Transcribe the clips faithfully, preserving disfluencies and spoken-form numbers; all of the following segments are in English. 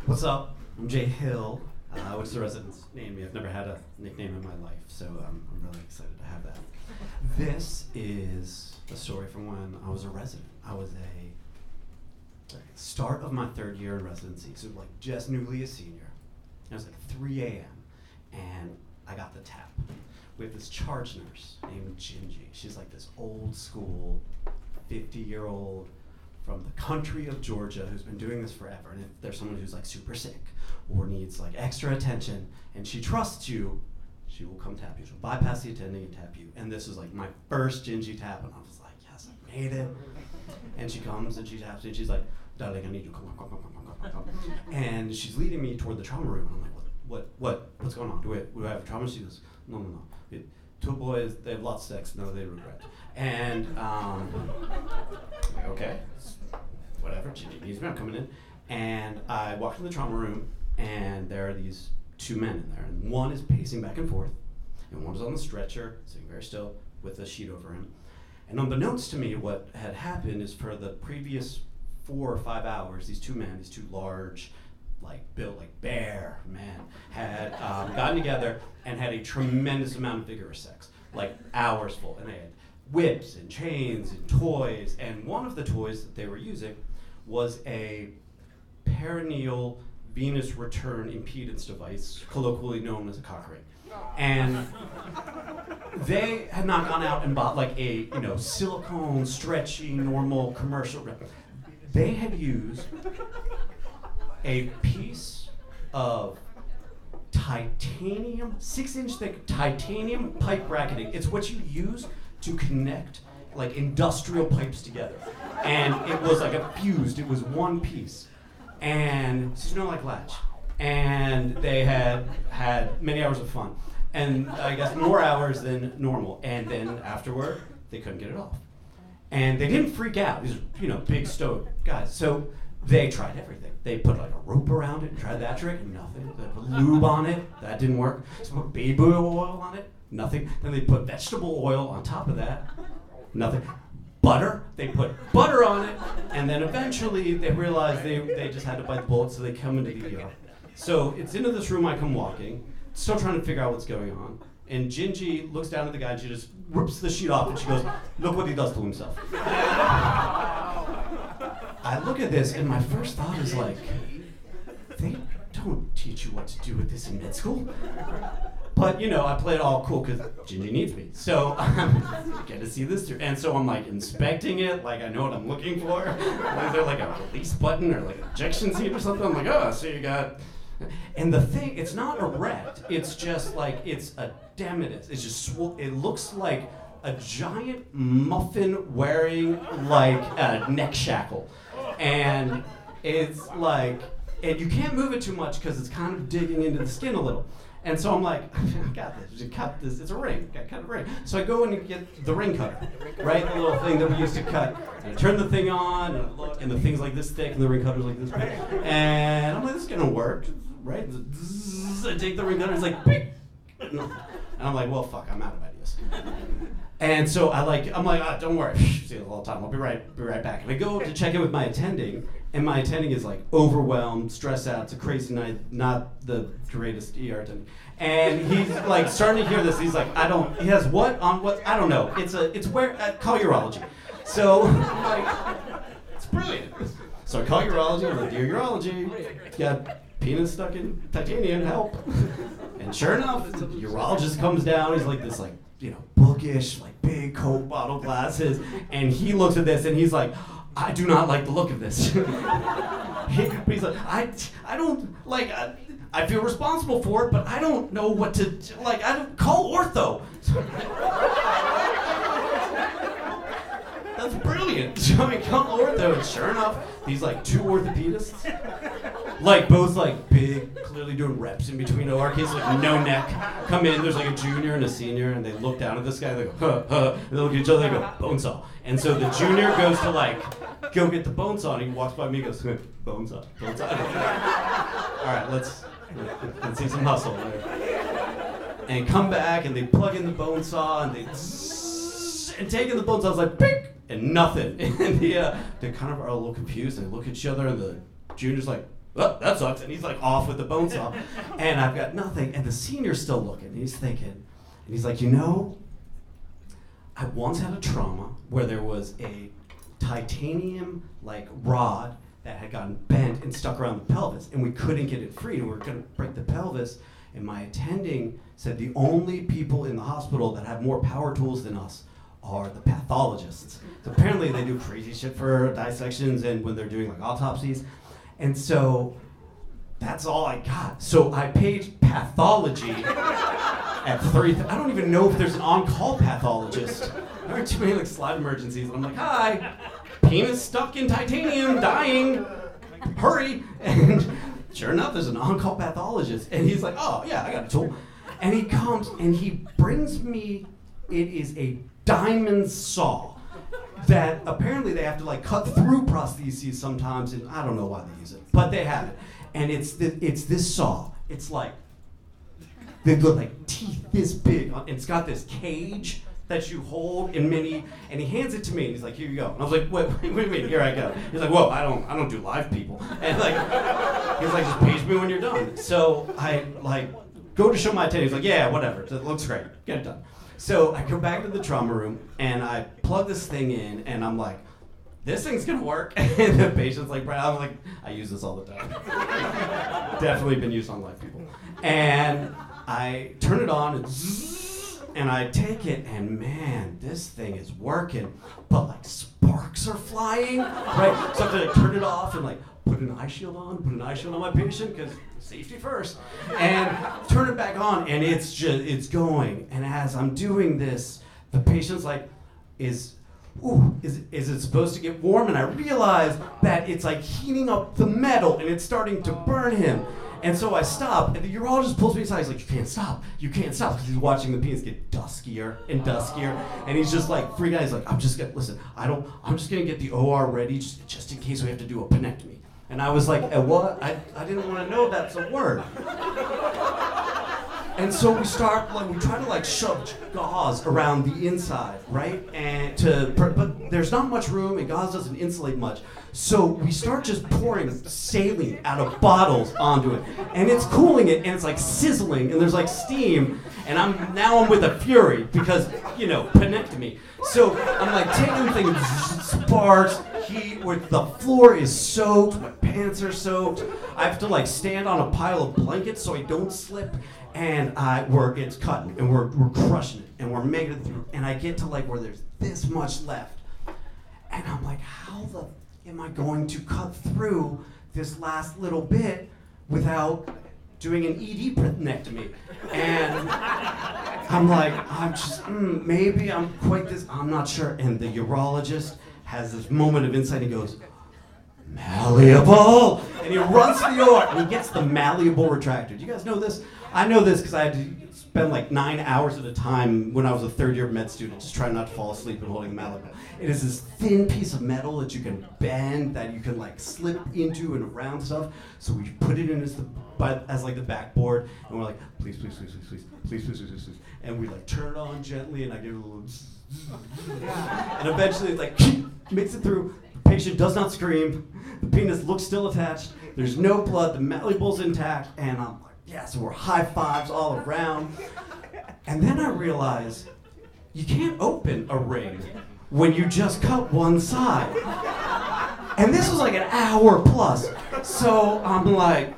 What's up? I'm Jay Hill, uh, which the residents named me. I've never had a nickname in my life, so um, I'm really excited to have that. This is a story from when I was a resident. I was a sorry, start of my third year in residency, so like just newly a senior. It was like three a.m. and I got the tap. We have this charge nurse named Gingy. She's like this old school, fifty-year-old from the country of Georgia who's been doing this forever. And if there's someone who's like super sick or needs like extra attention and she trusts you, she will come tap you. She'll bypass the attending and tap you. And this was like my first Gingy tap, and I was like, yes, I made it. And she comes and she taps me and she's like, darling, I need you, come on, come on, come on, come on, come on. And she's leading me toward the trauma room. And I'm like, what, what, what, what's going on? Do we, do I have trauma? She goes, no, no, no. It, two boys, they have lots of sex, no, they regret. And, um, I'm like, okay, whatever, Gingy needs me, I'm coming in. And I walk in the trauma room, and there are these two men in there. And one is pacing back and forth, and one is on the stretcher, sitting very still, with a sheet over him. And unbeknownst to me, what had happened is for the previous four or five hours, these two men, these two large, like built like bear men, had um, gotten together and had a tremendous amount of vigorous sex, like hours full. And they had whips and chains and toys, and one of the toys that they were using was a perineal venous return impedance device, colloquially known as a cock ring. And they had not gone out and bought like a, you know, silicone, stretchy, normal commercial. They had used a piece of titanium, six inch thick titanium pipe bracketing. It's what you use to connect like industrial pipes together. And it was like a fused, it was one piece. And it's no like latch. And they had had many hours of fun. And I guess more hours than normal. And then afterward, they couldn't get it off. And they didn't freak out. These are, you know, big stoked guys. So they tried everything. They put like a rope around it and tried that trick, nothing. They put lube on it, that didn't work. So they put baby oil on it, nothing. Then they put vegetable oil on top of that, nothing. Butter, they put butter on it, and then eventually they realized they, they just had to bite the bullet, so they come into the E R. So it's into this room I come walking, still trying to figure out what's going on. And Gingy looks down at the guy and she just rips the sheet off and she goes, look what he does to himself. I look at this and my first thought is like, they don't teach you what to do with this in med school. But you know, I play it all cool because Gingy needs me. So I get to see this through. And so I'm like inspecting it, like I know what I'm looking for. Is there like a release button or like an ejection seat or something? I'm like, oh, so you got... And the thing, it's not erect, it's just like, it's a edematous. It's just, sw- it looks like a giant muffin wearing like a neck shackle. And it's like, and you can't move it too much because it's kind of digging into the skin a little. And so I'm like, I got this, just cut this, it's a ring, I cut a ring. So I go in and get the ring cutter, right? The little thing that we used to cut. And I turn the thing on, and I look, and the thing's like this thick, and the ring cutter's like this big. And I'm like, this is gonna work, right? I take the ring cutter, it's like, beep. And I'm like, well, fuck, I'm out of ideas. And so I like, I'm like, ah, don't worry, see you all the time, I'll be right, be right back. And I go to check in with my attending, and my attending is like overwhelmed, stressed out, it's a crazy night, not the greatest E R attending. And he's like starting to hear this, he's like, I don't, he has what on what, I don't know, it's a, it's where, uh, call urology. So, like, it's brilliant. So I call urology, I'm like, dear urology, got penis stuck in titanium, help. And sure enough, the urologist comes down, he's like this like, you know, bookish, like big Coke bottle glasses, and he looks at this and he's like, I do not like the look of this. he, he's like, I, I don't, like, I, I feel responsible for it, but I don't know what to, like, I don't, call ortho. That's brilliant. So I call ortho, and sure enough, these like two orthopedists, like both like big, clearly doing reps in between O R cases, like no neck, come in, there's like a junior and a senior, and they look down at this guy, they go, huh, huh, and they look at each other, they go, bone saw. And so the junior goes to like, go get the bone saw, and he walks by me and goes, bone saw, bone saw. All right, let's, let's see some hustle. And come back, and they plug in the bone saw, and they, and taking the bone saw, I was like, pink, and nothing. And the, uh, they kind of are a little confused, and they look at each other, and the junior's like, oh, that sucks. And he's like off with the bone saw. And I've got nothing. And the senior's still looking. He's thinking, and he's like, you know, I once had a trauma where there was a titanium like rod that had gotten bent and stuck around the pelvis, and we couldn't get it free, and we were going to break the pelvis. And my attending said the only people in the hospital that have more power tools than us are the pathologists. So apparently they do crazy shit for dissections and when they're doing like autopsies. And so that's all I got. So I paid pathology at three. Th- I don't even know if there's an on-call pathologist. There are too many like slide emergencies, and I'm like, hi, penis stuck in titanium, dying, hurry. And sure enough, there's an on-call pathologist, and he's like, oh yeah, I got a tool. And he comes and he brings me, it is a diamond saw that apparently they have to like cut through prostheses sometimes, and I don't know why they use it, but they have it. And it's the, it's this saw. It's like, they look like teeth this big, and it's got this cage that you hold in many, and he hands it to me, and he's like, here you go. And I was like, wait, wait, wait, wait, here I go. He's like, whoa, I don't, I don't do live people. And like, he's like, just page me when you're done. So I like go to show my attending. He's like, yeah, whatever, it looks great, get it done. So I go back to the trauma room, and I plug this thing in, and I'm like, this thing's gonna work. And the patient's like, Brad, I'm like, I use this all the time. Definitely been used on live people. And I turn it on, and zzz, and I take it, and man, this thing is working, but like sparks are flying, right? So I have to like, turn it off and like put an eye shield on, put an eye shield on my patient, because safety first, and turn it back on, and it's just, it's going. And as I'm doing this, the patient's like, is, ooh, is, is it supposed to get warm? And I realize that it's like heating up the metal, and it's starting to burn him. And so I stop, and the urologist pulls me aside. He's like, you can't stop. You can't stop. Because he's watching the penis get duskier and duskier. And he's just like, freaking out. He's like, I'm just going to, listen, I don't, I'm just going to get the O R ready just, just in case we have to do a penectomy. And I was like, eh, what? I, I didn't want to know that's a word. And so we start, like, we try to like shove gauze around the inside, right? And to, but there's not much room, and gauze doesn't insulate much. So we start just pouring saline out of bottles onto it, and it's cooling it, and it's like sizzling, and there's like steam, and I'm now I'm with a fury because, you know, penectomy. So I'm like taking things, sparks, heat, where the floor is soaked, my pants are soaked. I have to like stand on a pile of blankets so I don't slip. And I, we're, it's cutting, and we're, we're crushing it, and we're making it through, and I get to like where there's this much left, and I'm like, how the am I going to cut through this last little bit without doing an E D penectomy? And I'm like, I'm just, mm, maybe I'm quite this, I'm not sure. And the urologist has this moment of insight, and he goes, malleable, and he runs to the O R, and he gets the malleable retractor. Do you guys know this? I know this because I had to spend like nine hours at a time when I was a third year med student just trying not to fall asleep and holding the malleable. It is this thin piece of metal that you can bend, that you can like slip into and around stuff. So we put it in as the but as like the backboard, and we're like, please, please, please, please, please, please, please, please, please, please. And we like turn it on gently, and I give it a little and eventually it's like makes it through. The patient does not scream. The penis looks still attached. There's no blood. The malleable's intact, and I'm like, yeah, so we're high fives all around. And then I realize you can't open a ring when you just cut one side. And this was like an hour plus. So I'm like,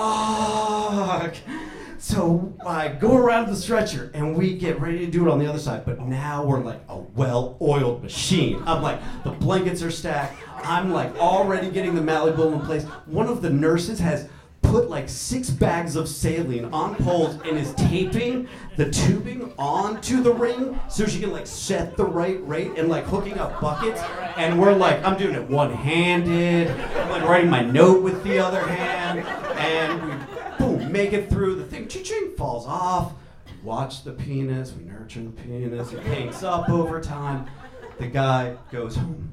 fuck. So I go around the stretcher, and we get ready to do it on the other side. But now we're like a well-oiled machine. I'm like, the blankets are stacked. I'm like already getting the malleable in place. One of the nurses has put like six bags of saline on poles and is taping the tubing onto the ring so she can like set the right rate and like hooking up buckets. And we're like, I'm doing it one-handed. I'm like writing my note with the other hand, and we boom, make it through. The thing ching falls off. We watch the penis, we nurture the penis, it hangs up over time. The guy goes home.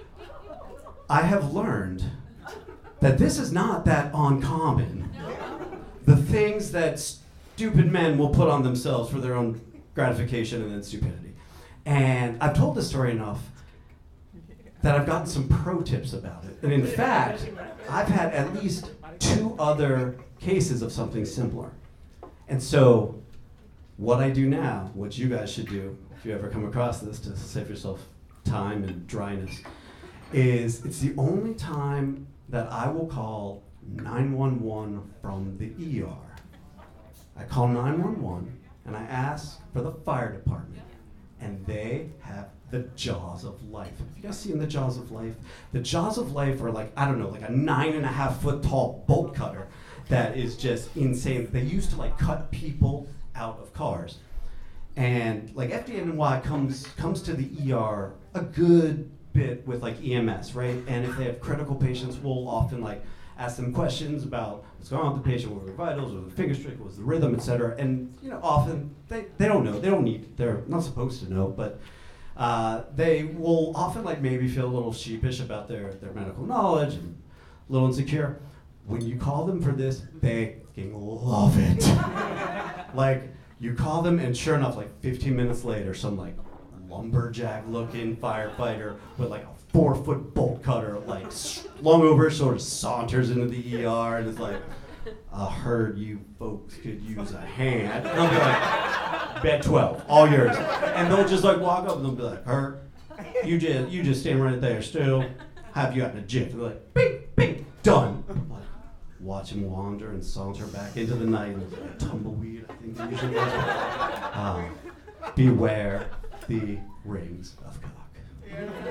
I have learned that this is not that uncommon. The things that stupid men will put on themselves for their own gratification and then stupidity. And I've told this story enough that I've gotten some pro tips about it. And in fact, I've had at least other cases of something simpler. And so what I do now, what you guys should do, if you ever come across this to save yourself time and dryness, is it's the only time that I will call nine one one from the E R. I call nine one one and I ask for the fire department, and they have the jaws of life. Have you guys seen the jaws of life? The jaws of life are like, I don't know, like a nine and a half foot tall bolt cutter that is just insane. They used to like cut people out of cars. And like F D N Y comes comes to the E R a good bit with like E M S, right? And if they have critical patients, we'll often like ask them questions about what's going on with the patient, what were the vitals, what was the finger streak, what was the rhythm, et cetera. And you know, often they, they don't know, they don't need, they're not supposed to know, but uh, they will often like maybe feel a little sheepish about their, their medical knowledge and a little insecure. When you call them for this, they fucking love it. Like, you call them and sure enough, like fifteen minutes later, some like lumberjack looking firefighter with like a four foot bolt cutter, like slung over, sort of saunters into the E R and is like, I heard you folks could use a hand. And I'll be like, bed twelve, all yours. And they'll just like walk up and they'll be like, Hurt, you just, you just stand right there still, have you out in a jiff. And they're like, bing, bing, done. Like, watch him wander and saunter back into the night and like, tumbleweed, I think they usually does it. Um, beware the rings of cock.